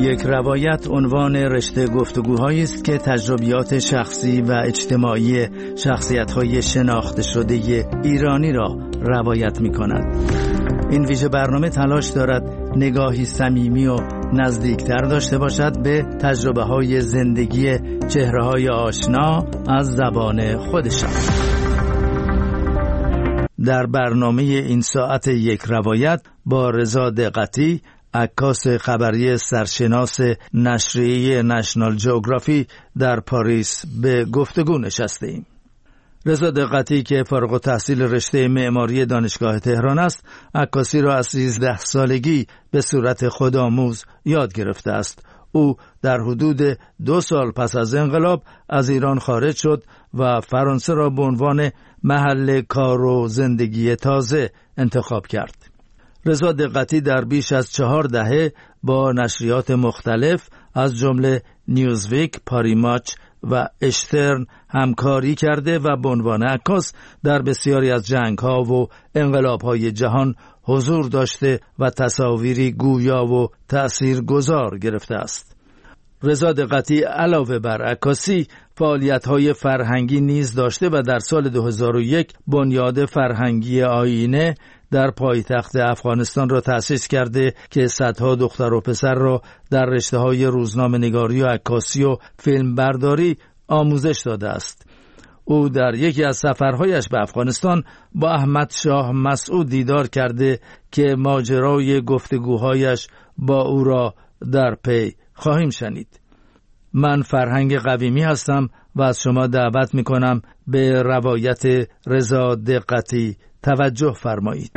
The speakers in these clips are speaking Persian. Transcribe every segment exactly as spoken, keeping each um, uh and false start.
یک روایت عنوان رشته گفتگوهایی است که تجربیات شخصی و اجتماعی شخصیت‌های شناخته شده ایرانی را روایت می‌کند. این ویژه برنامه تلاش دارد نگاهی صمیمی و نزدیکتر داشته باشد به تجربه‌های زندگی چهره‌های آشنا از زبان خودشان. در برنامه این ساعت یک روایت با رضا دقتی، عکاس خبری سرشناس نشریه نشنال جئوگرافی در پاریس، به گفتگو نشستیم. رضا دقتی که فارغ التحصیل رشته معماری دانشگاه تهران است، عکاسی را از سیزده سالگی به صورت خودآموز یاد گرفته است. او در حدود دو سال پس از انقلاب از ایران خارج شد و فرانسه را به عنوان محل کار و زندگی تازه انتخاب کرد. رضا دقتی در بیش از چهار دهه با نشریات مختلف از جمله نیوزویک، پاریماچ و اشترن همکاری کرده و به عنوان عکاس در بسیاری از جنگ‌ها و انقلاب‌های جهان حضور داشته و تصاویری گویا و تأثیرگذار گرفته است. رضا دقتی علاوه بر عکاسی فعالیت‌های فرهنگی نیز داشته و در سال دو هزار و یک بنیاد فرهنگی آیینه در پایتخت افغانستان را تأسیس کرده که صدها دختر و پسر را در رشته‌های روزنامه‌نگاری و عکاسی و فیلمبرداری آموزش داده است. او در یکی از سفرهایش به افغانستان با احمد شاه مسعود دیدار کرده که ماجرای گفتگوهایش با او را در پی خواهیم شنید. من فرهنگ قویمی هستم و از شما دعوت می‌کنم به روایت رضا دقتی توجه فرمایید.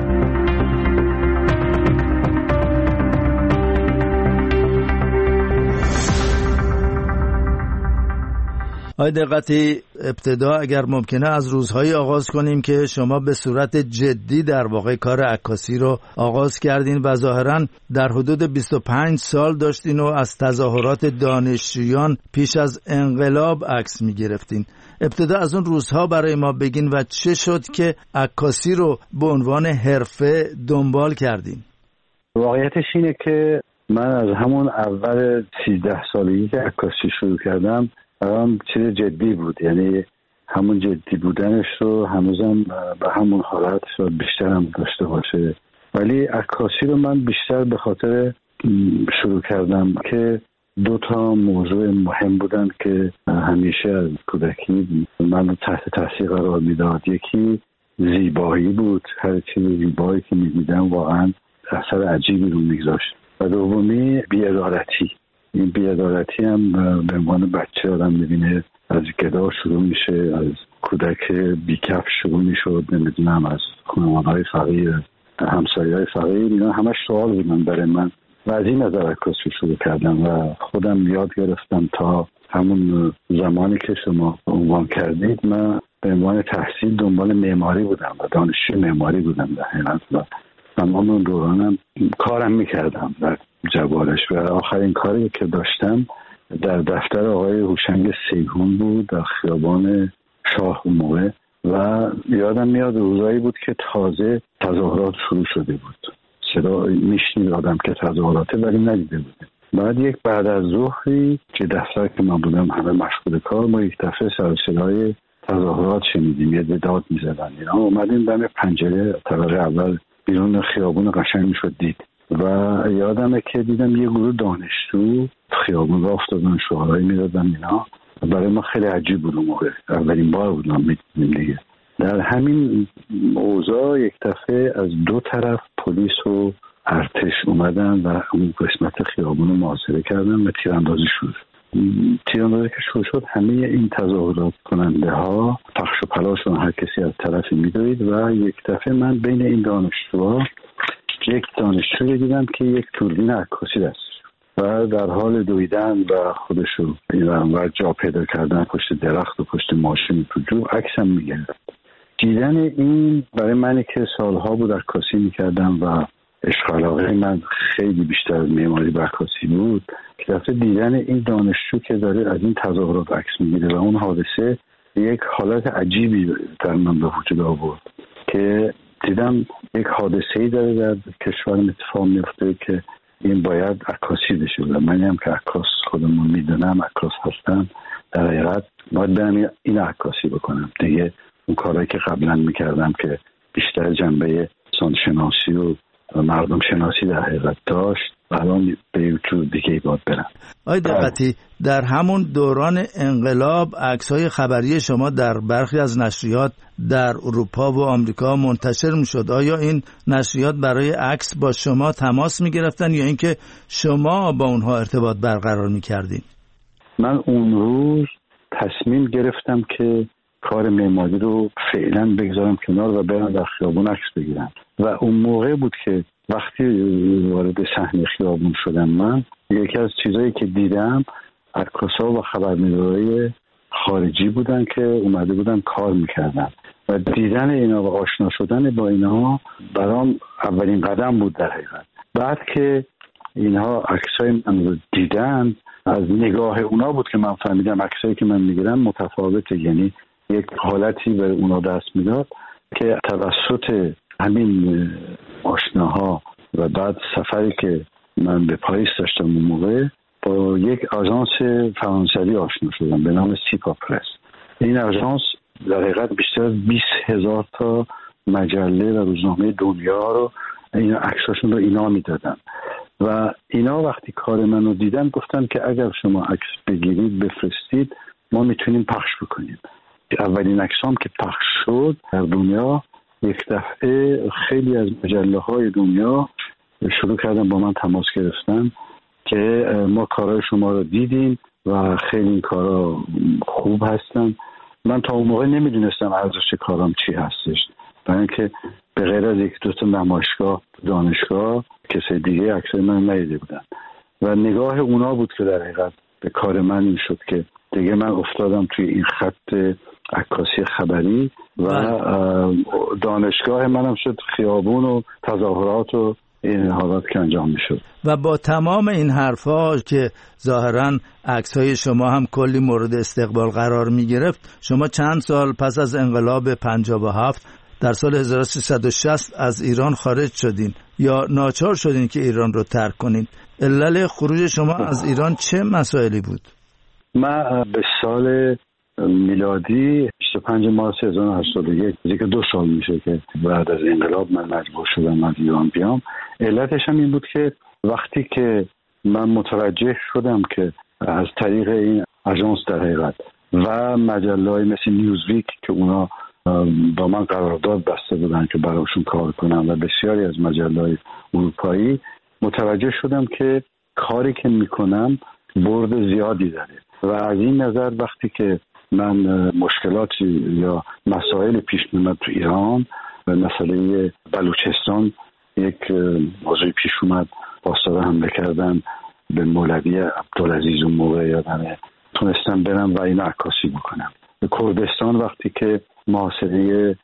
آقای دقتی، ابتدا اگر ممکنه از روزهای آغاز کنیم که شما به صورت جدی در واقع کار عکاسی رو آغاز کردین و ظاهراً در حدود بیست و پنج سال داشتین و از تظاهرات دانشجویان پیش از انقلاب عکس می‌گرفتین. ابتدا از اون روزها برای ما بگین و چه شد که عکاسی رو به عنوان حرفه دنبال کردین؟ واقعیتش اینه که من از همون اول سیزده سالگی که عکاسی شروع کردم برام چیز جدی بود، یعنی همون جدی بودنش رو هنوزم به همون حالت شاید بیشتر هم داشته باشه، ولی عکاسی رو من بیشتر به خاطر شروع کردم که دو تا موضوع مهم بودن که همیشه از کودکی من رو تحت تاثیر قرار میداد. یکی زیبایی بود، هر چیز زیبایی که میدیدم واقعا اثر عجیبی رو میگذاشت، و دومی بی‌عدالتی. این بی‌عدالتی هم به عنوان بچه آدم میبینه از گدا شروع میشه، از کودک بیکف شروع میشد، نمیدونم از خانواده‌های فقیر، همسایه‌های فقیر، اینا همش سوال بودن برای من و از این نظر عکاسی شروع کردم و خودم یاد گرفتم. تا همون زمانی که شما عنوان کردید من به عنوان تحصیل دنبال معماری بودم و دانشجوی معماری بودم در حقیقت و تمام اون دورانم کارم میکردم در جوارش و آخرین کاری که داشتم در دفتر آقای هوشنگ سیهون بود در خیابان شاه موقع و یادم میاد روزایی بود که تازه تظاهرات شروع شده بود، صدا میشنید آدم که تظاهراته ولی ندیده بوده. بعد یک بعد از ظهری که دفتر که من بودم همه مشغول کار، ما یک دفعه سر صدای تظاهرات شنیدیم، یه داد میزدن، اینا اومدیم دم پنجره طبقه اول بیرون خیابون قشنگ میشد دید و یادمه که دیدم یه گروه دانشجو خیابون راه افتادن شعارهایی میدادن اینا. برای ما خیلی عجیب بود اون موقع، اولین بار بود ما میدیدیم دیگه. در همین اوضاع یک دفعه از دو طرف پلیس و ارتش اومدن و اون قسمت خیابون رو محاصره کردن و تیراندازی شد. تیراندازی که شروع شد همه این تظاهرات کننده ها پخش و پلاشون هر کسی از طرفی میدوید و یک دفعه من بین این دانشجوها یک دانشجوی دیدم که یک دوربین عکاسی دستش و در حال دویدن و خودشو این ور جا پیدا کردن پشت درخت و پشت ماشین تو جو عکسم میگرفت. دیدن این برای منی که سالها بود عکاسی میکردم و عشق علاقه من خیلی بیشتر از معماری و عکاسی بود، که دفعه دیدن این دانشجو که داره از این تظاهرات عکس میگیره و اون حادثه یک حالت عجیبی در من به وجود آورد که دیدم یک حادثه‌ای داره در کشورم اتفاق میفته که این باید عکاسی بشه و من هم که عکاس خودمون میدونم عکاس هستم، در حقیقت باید برم این عکاسی بکنم دیگه. اون کارهایی که قبلا میکردم که بیشتر جنبه انسانشناسی و مردم شناسی در حقیقت داشت، الان به یه جور دیگه باید برم. آقای دقتی، در همون دوران انقلاب عکس‌های خبری شما در برخی از نشریات در اروپا و آمریکا منتشر می‌شد. آیا این نشریات برای عکس با شما تماس می‌گرفتن یا اینکه شما با اونها ارتباط برقرار می‌کردین؟ من اون روز تصمیم گرفتم که کار معماری رو فعلا بگذارم کنار و برم در خیابون عکس بگیرم و اون موقع بود که وقتی وارد صحنه خیابون شدم من یکی از چیزایی که دیدم عکاسا و خبرنگارای خارجی بودن که اومده بودن کار میکردن و دیدن اینا و آشنا شدن با اینا برام اولین قدم بود در حقیقت. بعد که اینها عکسای من رو دیدن، از نگاه اونا بود که من فهمیدم عکسایی که من میگیرم متفاوته، یعنی یک حالتی به اونا دست میداد که توسط همین آشناها و بعد سفری که من به پاریس داشتم اون موقع با یک آژانس فرانسوی آشنا شدم به نام سیپا پرس. این آژانس در حقیقت بیشتر از بیست هزار تا مجله و روزنامه دنیا رو اینا عکساشون رو اینا میدادن و اینا وقتی کار منو دیدن گفتن که اگر شما عکس بگیرید بفرستید ما میتونیم پخش بکنیم. اولین عکسام که پخش شد در دنیا یک دفعه خیلی از مجله های دنیا شروع کردن با من تماس گرفتن که ما کارهای شما رو دیدیم و خیلی این کارا خوب هستن. من تا اون موقع نمیدونستم ارزش کارام چی هستش، برای اینکه به غیر از یک دو تا نمایشگاه دانشگاه کسی دیگه عکسای من ندیده بودن و نگاه اونا بود که در حقیقت به کار من این شد که دیگه من افتادم توی این خط عکاسی خبری و دانشگاه منم شد خیابون و تظاهرات و این حالات که انجام میشد. و با تمام این حرفا که ظاهراً عکس‌های شما هم کلی مورد استقبال قرار میگرفت، شما چند سال پس از انقلاب پنجاه و هفت در سال هزار و سیصد و شصت از ایران خارج شدین یا ناچار شدین که ایران رو ترک کنین. علل خروج شما از ایران چه مسائلی بود؟ من به سال میلادی بیست و پنج مارس هزار و هشتصد و یک دیگه دو سال میشه که بعد از انقلاب من مجبور شدم از ایران بیام. علتش هم این بود که وقتی که من متوجه شدم که از طریق این آژانس در حقیقت و مجله‌های مثل نیوزویک که اونا با من قرارداد بسته بودن که براشون کار کنم و بسیاری از مجله‌های اروپایی، متوجه شدم که کاری که میکنم برد زیادی داره و از این نظر وقتی که من مشکلاتی یا مسائل پیش می‌آمد تو ایران، مسئله بلوچستان یک موضوع پیش اومد، باستاد حمله کردن به مولوی عبدالعزیز اون موقع یادمه، تونستم برم و این عکاسی بکنم. به کردستان وقتی که محاصره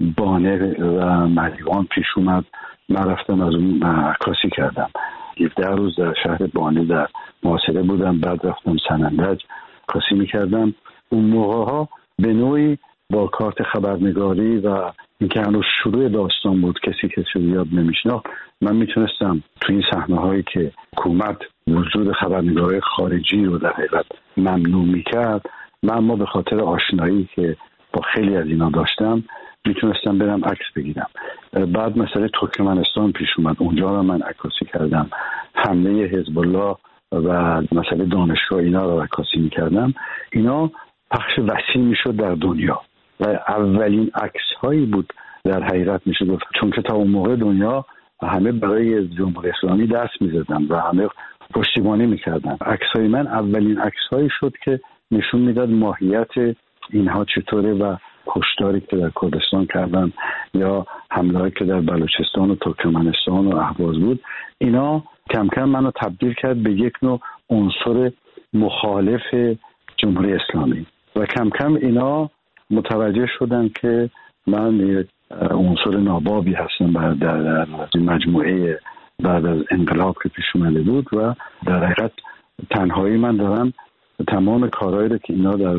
بانه و مریوان پیش اومد، من رفتم از اون عکاسی کردم. هفده روز در شهر بانه در محاصره بودم، بعد رفتم سنندج عکاسی میکردم. اون موقع ها به نوعی با کارت خبرنگاری و اینکه هنوز شروع داستان بود، کسی کسی رو یاد نمیشناخت، من میتونستم تو این صحنه هایی که حکومت وجود خبرنگارای خارجی رو در حقیقت ممنوع میکرد، من اما به خاطر آشنایی که با خیلی از اینا داشتم میتونستم برم عکس بگیرم. بعد مسئله ترکمنستان پیش اومد، اونجا رو من عکاسی کردم، حمله حزب الله و مسئله دانشگاه اینا رو عکاسی میکردم. اینا پخش وسیع میشد در دنیا و اولین عکس هایی بود در حقیقت میشه گفت، چون که تا اون موقع دنیا همه برای جمهوری اسلامی دست میزدن و همه پشتیبانی میکردن. عکس های من اولین عکس هایی شد که نشون میداد ماهیت اینها چطوره و کشتاری که در کردستان کردن یا حمله‌ای که در بلوچستان و ترکمنستان و اهواز بود. اینا کم کم منو تبدیل کرد به یک نوع عنصر مخالف جمهوری اسلامی و کم کم اینا متوجه شدن که من یک عنصر نابابی هستم بعد در مجموعه بعد از انقلاب که پیش اومده بود و در حقیقت تنهایی من دارم تمام کارهایی رو که اینا در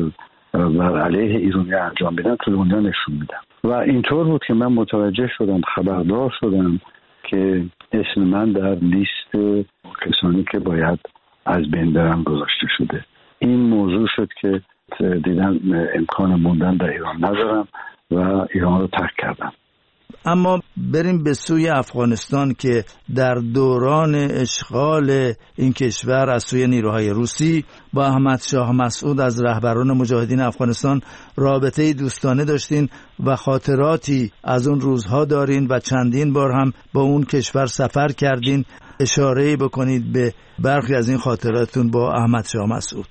بر علیه ایرانی انجام میدن تو دنیا نشون میدم. و اینطور بود که من متوجه شدم، خبردار شدم که اسم من در لیست کسانی که باید از بین برن گذاشته شده. این موضوع شد که دیدن امکان موندن در ایران ندارم و ایران رو ترک کردم. اما بریم به سوی افغانستان که در دوران اشغال این کشور از سوی نیروهای روسی با احمد شاه مسعود از رهبران مجاهدین افغانستان رابطه دوستانه داشتین و خاطراتی از اون روزها دارین و چندین بار هم با اون کشور سفر کردین. اشاره‌ای بکنید به برخی از این خاطراتتون با احمد شاه مسعود.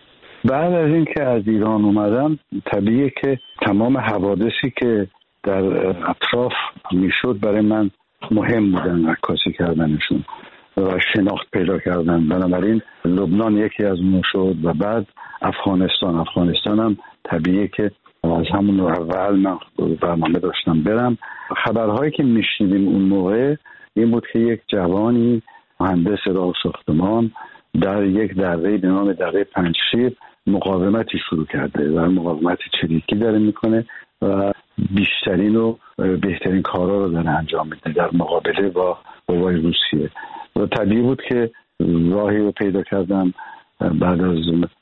بعد از این که از ایران اومدم طبیعیه که تمام حوادثی که در اطراف میشد برای من مهم بودن، عکاسی کردنشون و شناخت پیدا کردن. بنابراین لبنان یکی از اون شد و بعد افغانستان. افغانستان هم طبیعیه که از همون اول من برنامه داشتم برم. خبرهایی که میشنیدیم اون موقع این بود که یک جوانی مهندس راه ساختمان در یک دره به نام دره پنجشیر مقاومتی شروع کرده و مقاومت چریکی داره میکنه و بیشترین و بهترین کارا رو داره انجام میده در مقابله با قوای روسیه. و طبیعی بود که راهی رو پیدا کردم بعد از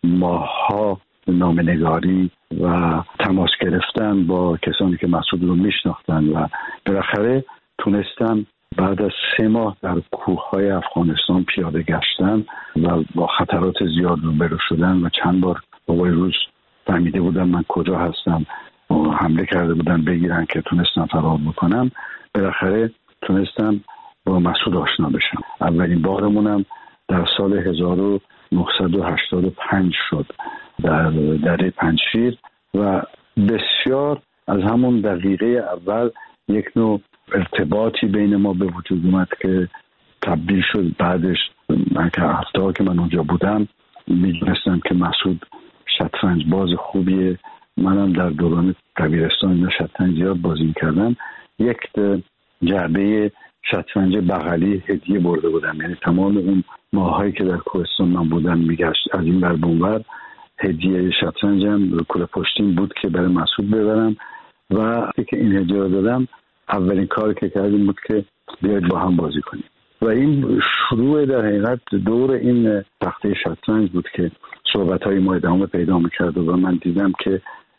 ماه‌ها نامه‌نگاری و تماس گرفتن با کسانی که مسعود رو میشناختن و بالاخره تونستم بعد از سه ماه در کوههای افغانستان پیاده گشتن و با خطرات زیاد روبرو شدن و چند بار قوای روس فهمیده بودن من کجا هستم و حمله کرده بودن بگیرن که تونستم فرار بکنم. بالاخره تونستم با مسعود آشنا بشم. اولین بارمونم در سال هزار و نهصد و هشتاد و پنج شد در دره پنجشیر و بسیار از همون دقیقه اول یک نوع ارتباطی بین ما به وجود اومد که تبدیل شد. بعدش من که هفته ها که من اونجا بودم میدونستم که مسعود شطرنج باز خوبیه. منم در دوران دبیرستان اینا شطرنج زیاد بازی کردم. یک جعبه شطرنج بغلی هدیه برده بودم، یعنی تمام اون ماهایی که در کوهستان من بودم میگشت از این ور به اون ور هدیه شطرنجم کوله پشتین بود که برای مسعود ببرم و وقتی که این هدیه رو دادم اولین کاری که کردیم بود که بیاید با هم بازی کنیم و این شروع در حقیقت دور این تخته شطرنج بود که صحبت‌های ما ادامه پیدا می‌کرد و من دیدم که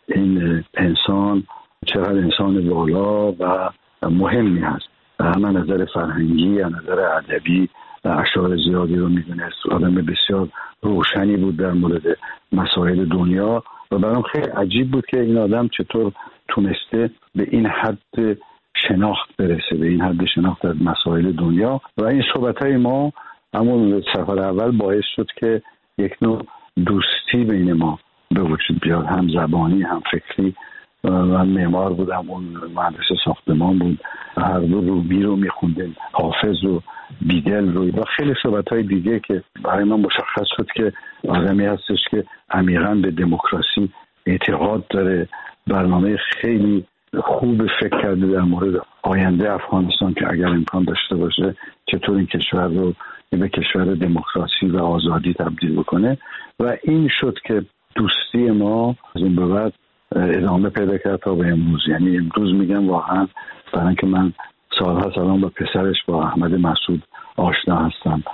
این انسان چقدر انسان والا و مهمی هست. هم از نظر فرهنگی، از نظر ادبی اشعار زیادی رو می‌دونست. آدم بسیار روشنی بود در مورد مسائل دنیا و برام خیلی عجیب بود که این آدم چطور تونسته به این حد شناخت برسه، به این حد شناخت از مسائل دنیا. و این صحبت‌های ما همون سفر اول باعث شد که یک نوع دوستی بین ما به وجود بیاد، هم زبانی هم فکری. من معمار بودم، اون مهندس ساختمان بود، هر دو رومی رو میخوندیم، حافظ و بیدل رو و خیلی صحبت‌های دیگه که برای من مشخص شد که آدمی هستش که عمیقاً به دموکراسی اعتقاد داره. برنامه خیلی خوب فکر کرده در مورد آینده افغانستان که اگر امکان داشته باشه چطور این کشور رو به کشور دموکراسی و آزادی تبدیل بکنه. و این شد که دوستی ما از این به بعد ادامه پیدا کرد تا به امروز. یعنی امروز میگم واقعا برای اینکه من سالها سالان با پسرش با احمد مسعود آشنا هستم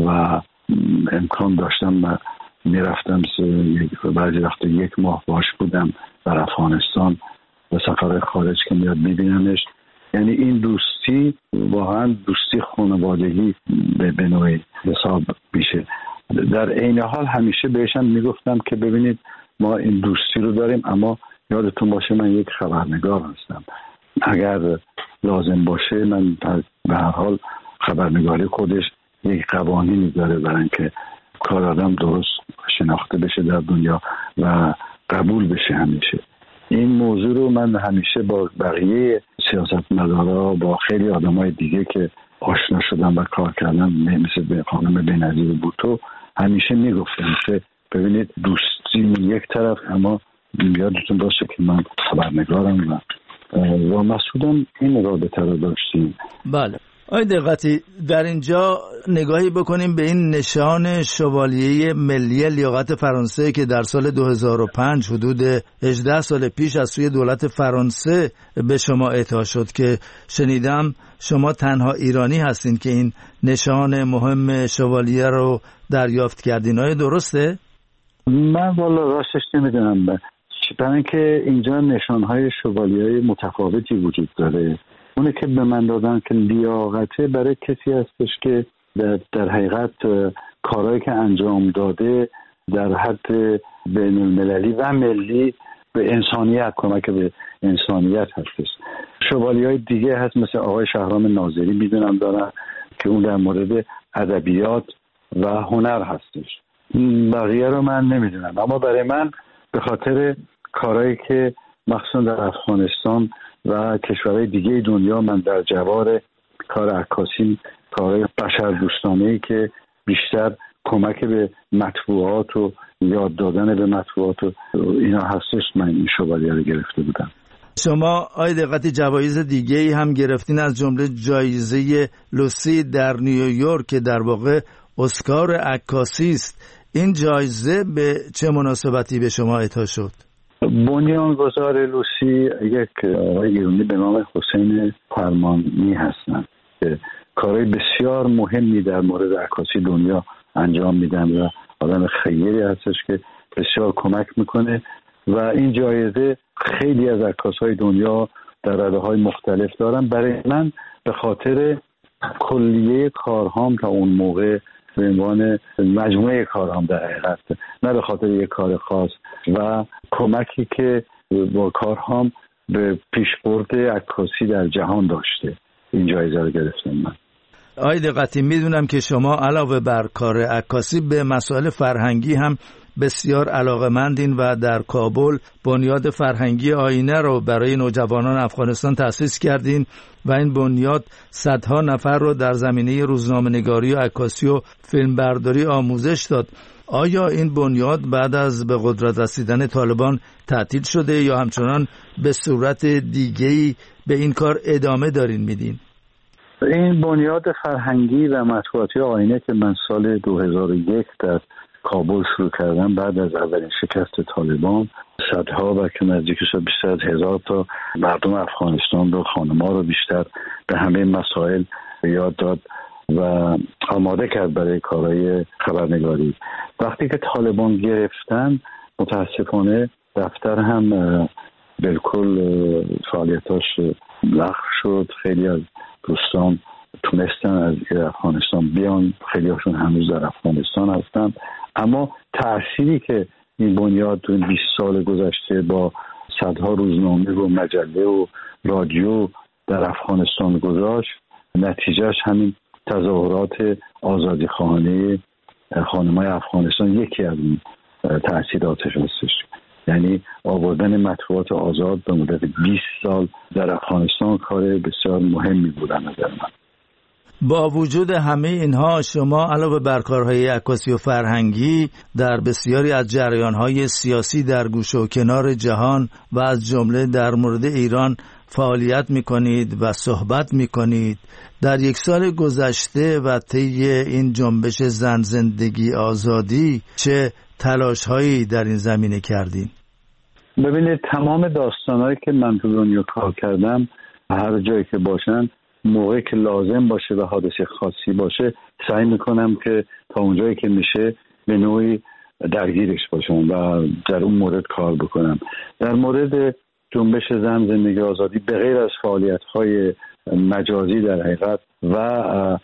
و امکان داشتم و میرفتم بعضی وقت یک ماه باش بودم در افغانستان و سفر خارج که میاد میبینمش. یعنی این دوستی واقعا دوستی خانوادگی به نوعی حساب میشه. در عین حال همیشه بهشم میگفتم که ببینید ما این دوستی رو داریم اما یادتون باشه من یک خبرنگار هستم، اگر لازم باشه من به هر حال خبرنگاری خودش یک قوانینی داره برای اینکه کار آدم درست شناخته بشه در دنیا و قبول بشه. همیشه این موضوع رو من همیشه با بقیه سیاستمدارا با خیلی آدمای دیگه که آشنا شدم و کار کردم مثل خانم بنظیر بوتو همیشه میگفتم که ببینید دوستی یک طرف اما یادتون باشه که من خبرنگارم و و مسعودم این رابطه رو داشتیم. بله. آی دقتی در اینجا نگاهی بکنیم به این نشان شوالیه ملی لیاقت فرانسه که در سال دو هزار و پنج حدود هجده سال پیش از سوی دولت فرانسه به شما اعطا شد که شنیدم شما تنها ایرانی هستین که این نشان مهم شوالیه رو دریافت کردین. آیا درسته؟ من والا راستش نمیدونم، برای اینکه اینجا نشانهای شوالیه‌های متفاوتی وجود داره. اونه که به من دادن که لیاقته برای کسی هستش که در, در حقیقت کارهایی که انجام داده در حد بین المللی و ملی به انسانیت، کمک به انسانیت هستش. شوالیه‌های دیگه هست مثل آقای شهرام ناظری میدونم دارن که اون در مورد ادبیات و هنر هستش. بقیه رو من نمیدونم، اما برای من به خاطر کارهایی که مخصوصا در افغانستان و کشورهای دیگه دنیا من در جوار کار عکاسی، کارهای بشردوستانه‌ای که بیشتر کمک به مطبوعات و یاد دادن به مطبوعات و اینا هستش، من این شوالیه رو گرفته بودم. شما آی دقتی جوایز دیگه‌ای هم گرفتین، از جمله جایزه لوسی در نیویورک که در واقع اسکار عکاسی است. این جایزه به چه مناسبتی به شما عطا شد؟ بنیانگذار لوسی یک آقای ایرانی به نام حسین فرمانی هستن که کارهای بسیار مهمی در مورد عکاسی دنیا انجام میدن و آدم خیری هستش که بسیار کمک میکنه و این جایزه خیلی از عکاسای دنیا در رده‌های مختلف دارن. برای من به خاطر کلیه کارهام تا اون موقع به عنوان مجموعه کارهام در حقیقت، نه به خاطر یک کار خاص، و کمکی که با کارهام به پیشبرد عکاسی در جهان داشته این جایزه رو گرفتم من. آقای دقتی، میدونم که شما علاوه بر کار عکاسی به مسائل فرهنگی هم بسیار علاقه‌مندین و در کابل بنیاد فرهنگی آینه رو برای نوجوانان افغانستان تأسیس کردین و این بنیاد صدها نفر رو در زمینه روزنامه‌نگاری و عکاسی و فیلمبرداری آموزش داد. آیا این بنیاد بعد از به قدرت رسیدن طالبان تعطیل شده یا همچنان به صورت دیگه‌ای به این کار ادامه دارین میدین؟ این بنیاد فرهنگی و مطبوعاتی آینه که من سال دو هزار و یک در کابل شروع کردم بعد از اولین شکست طالبان، صدها و که نزدیک شد بیشتر از هزار تا مردم افغانستان رو، خانم‌ها رو بیشتر به همه مسائل یاد داد و آماده کرد برای کارهای خبرنگاری. وقتی که طالبان گرفتن متاسفانه دفتر هم بالکل فعالیتاش لغو شد. خیلی از دوستان تونستن از افغانستان بیان، خیلی هاشون هنوز در افغانستان هستن، اما تأثیری که این بنیاد تو این بیست سال گذشته با صدها روزنامه و مجله و رادیو در افغانستان گذاشت، نتیجهش همین تظاهرات آزادی خواهانه خانم‌های افغانستان یکی از این تأثیراتش هستش. یعنی آوردن مطبوعات آزاد به مدت بیست سال در افغانستان کار بسیار مهمی بود از نظر من. با وجود همه اینها شما علاوه بر کارهای عکاسی و فرهنگی در بسیاری از جریانهای سیاسی در گوشه و کنار جهان و از جمله در مورد ایران فعالیت میکنید و صحبت میکنید. در یک سال گذشته و طی این جنبش زن زندگی آزادی چه تلاش‌هایی در این زمینه کردین؟ ببینید، تمام داستانهایی که من تو دنیا کار کردم هر جایی که باشن، موقعی که لازم باشه و حادثه خاصی باشه، سعی میکنم که تا اونجایی که میشه به نوعی درگیرش باشم و در اون مورد کار بکنم. در مورد جنبش زن زندگی آزادی به غیر از فعالیت‌های مجازی در حقیقت و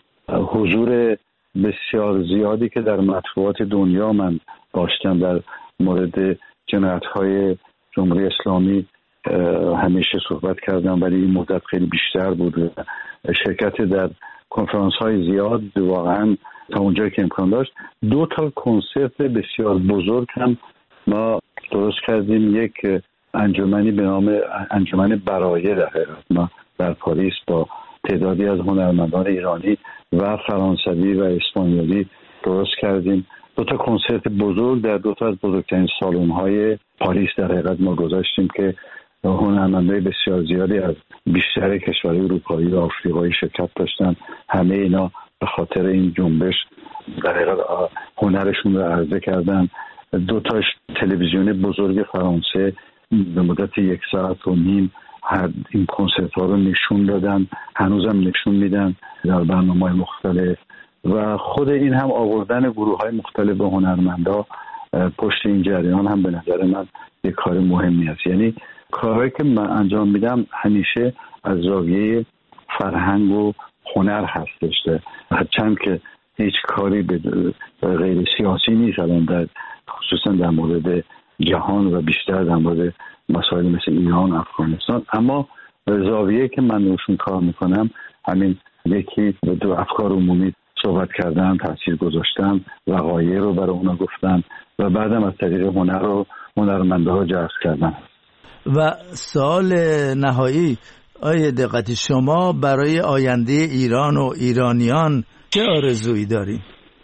حضور بسیار زیادی که در مطبوعات دنیا من داشتم در مورد جنایت‌های جمهوری اسلامی همیشه صحبت کردم، ولی این مدت خیلی بیشتر بود. شرکت در کنفرانس‌های زیاد واقعا تا اونجایی که امکان داشت. دو تا کنسرت بسیار بزرگ هم ما درست کردیم. یک انجمنی به نام انجمن برایه در حقیقت ما در پاریس با تعدادی از هنرمندان ایرانی و فرانسوی و اسپانیایی درست کردیم. دو تا کنسرت بزرگ در دو تا از بزرگترین سالن‌های پاریس در حقیقت ما گذاشتیم که هنرمندای بسیار زیادی از بیشتر کشورهای اروپایی و آفریقایی شرکت داشتن. همه اینا به خاطر این جنبش در حقیقت هنرشون رو عرضه کردن. دو تا تلویزیون بزرگ فرانسه به مدت یک ساعت و نیم این کنسرت ها رو نشون دادن، هنوزم نشون میدن در برنامه‌های مختلف و خود این هم آوردن گروه های مختلف و هنرمندا پشت این جریان هم به نظر من یک کار مهمی است. یعنی کارهایی که من انجام میدم همیشه از زاویه فرهنگ و هنر هستش، هرچند که هیچ کاری به غیر سیاسی نیست الان در خصوصا در مورد جهان و بیشتر در مورد مسائل مثل ایران و افغانستان، اما زاویه که من روشون کار میکنم همین یکی دو افکار عمومی صحبت کردن، تاثیر گذاشتن، وقایع رو برای اونا گفتن و بعدم از طریق هنر رو هنرمنده ها جذب کردن. و سوال نهایی آیه دقتی، شما برای آینده ایران و ایرانیان چه آرزویی دارید؟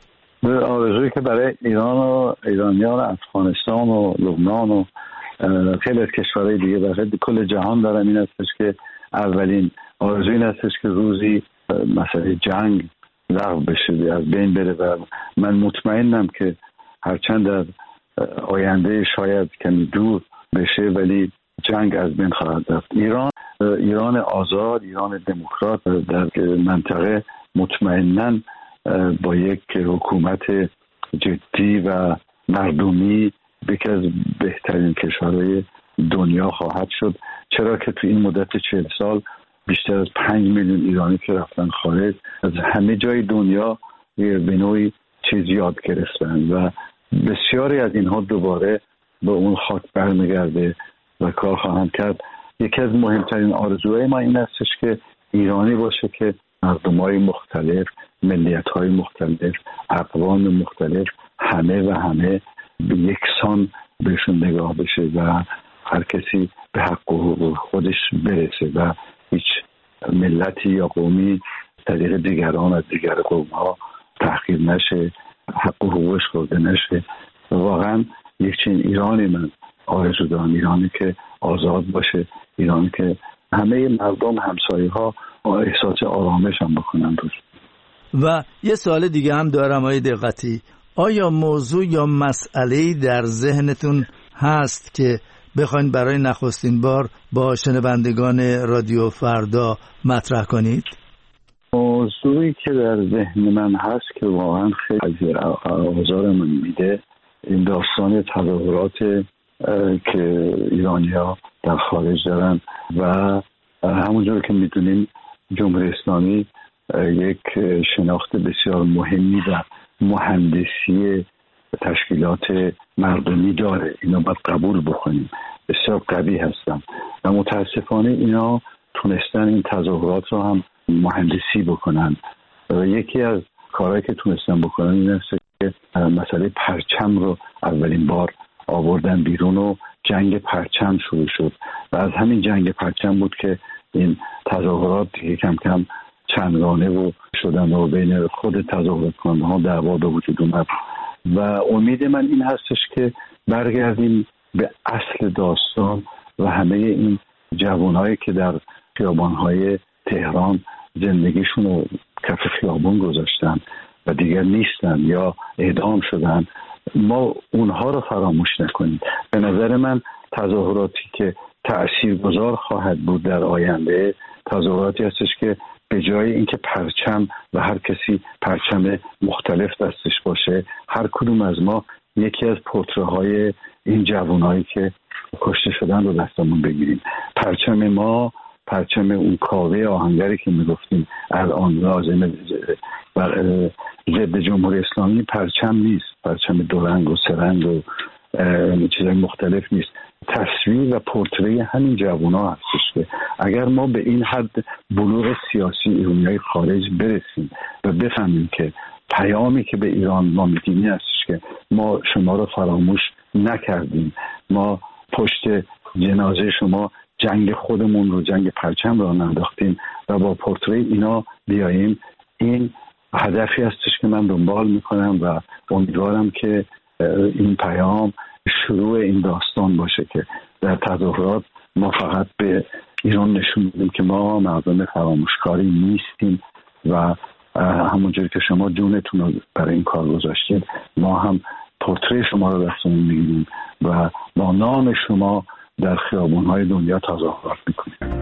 آرزویی که برای ایران و ایرانیان و افغانستان و لبنان و خیلی از کشورهای دیگه در کل جهان دارم این هستش که اولین آرزوی این هستش که روزی مسئله جنگ لغو بشه، از بین بره و من مطمئنم که هرچند در آینده شاید کمی دور بشه ولی جنگ از بین خواهد رفت. ایران ایران آزاد، ایران دموکرات در منطقه مطمئناً با یک حکومت جدی و مردمی یکی از بهترین کشورهای دنیا خواهد شد، چرا که تو این مدت چهل سال بیشتر از پنج میلیون ایرانی که رفتن خارج از همه جای دنیا به نوعی چیز یاد گرفتن و بسیاری از اینها دوباره به اون خاک برمیگرده و کار خواهند کرد. یکی از مهمترین آرزوهای ما این هستش که ایرانی باشه که مردم‌های مختلف، ملیت‌های مختلف، اقوام مختلف همه و همه به یکسان بهشون نگاه بشه و هر کسی به حق و حقوق خودش برسه و هیچ ملتی یا قومی طریق دیگران از دیگر قوم‌ها تحقیر نشه، حق و حقوقش خورده نشه. واقعا یک چنین ایرانی من آرزو دارم، ایرانی که آزاد باشه، ایرانی که همه مردم همسایه‌ها احساس آرامش هم بکنن توش. و یه سوال دیگه هم دارم آقای دقتی، آیا موضوع یا مسئله‌ای در ذهنتون هست که بخواید برای نخستین بار با شنوندگان رادیو فردا مطرح کنید؟ موضوعی که در ذهن من هست که واقعا خیلی آزار من میده این داستان تظاهرات که ایرانی‌ها در خارج دارن و همونجور که میدونیم جمهوری اسلامی یک شناخت بسیار مهمی و مهندسی تشکیلات مردمی داره، اینا باید قبول بکنیم، بسیار قوی هستن و متاسفانه اینا تونستن این تظاهرات رو هم مهندسی بکنن و یکی از کارهایی که تونستن بکنن این است که مسئله پرچم رو اولین بار آوردن بیرون و جنگ پرچم شروع شد و از همین جنگ پرچم بود که این تظاهرات دیگه کم کم چندگانه و شدن و بین خود تظاهرات کننده ها دعوا به وجود اومد و امید من این هستش که برگردیم به اصل داستان و همه این جوانهایی که در خیابانهای تهران زندگیشون رو کف خیابون گذاشتن و دیگر نیستن یا اعدام شدن، ما اونها رو فراموش نکنیم. به نظر من تظاهراتی که تأثیرگذار خواهد بود در آینده تظاهراتی هستش که به جای اینکه پرچم و هر کسی پرچم مختلف دستش باشه، هر کدوم از ما یکی از پورتره‌های این جوانایی که کشته شدن رو دستمون بگیریم. پرچم ما، پرچم اون کاوه آهنگری که میگفتیم الان لازمه ضد جمهوری اسلامی پرچم نیست، پرچم دو رنگ و سه رنگ و چیزای مختلف نیست، تصویر و پورتری همین جوونا هستش که اگر ما به این حد بلوغ سیاسی ایرانیای خارج برسیم و بفهمیم که پیامی که به ایران ما میدیم هستش که ما شما رو فراموش نکردیم، ما پشت جنازه شما جنگ خودمون رو، جنگ پرچم رو انداختیم و با پورتری اینا بیاییم، این هدفی هستش که من دنبال میکنم و امیدوارم که این پیام شروع این داستان باشه که در تظاهرات ما فقط به ایران نشون میدیم که ما مردم فراموشکاری نیستیم و همونجوری که شما جونتون رو برای این کار گذاشتید ما هم پورتری شما رو دستمون میگیریم و با نام شما در خیابون‌های دنیا تظاهرات میکنیم.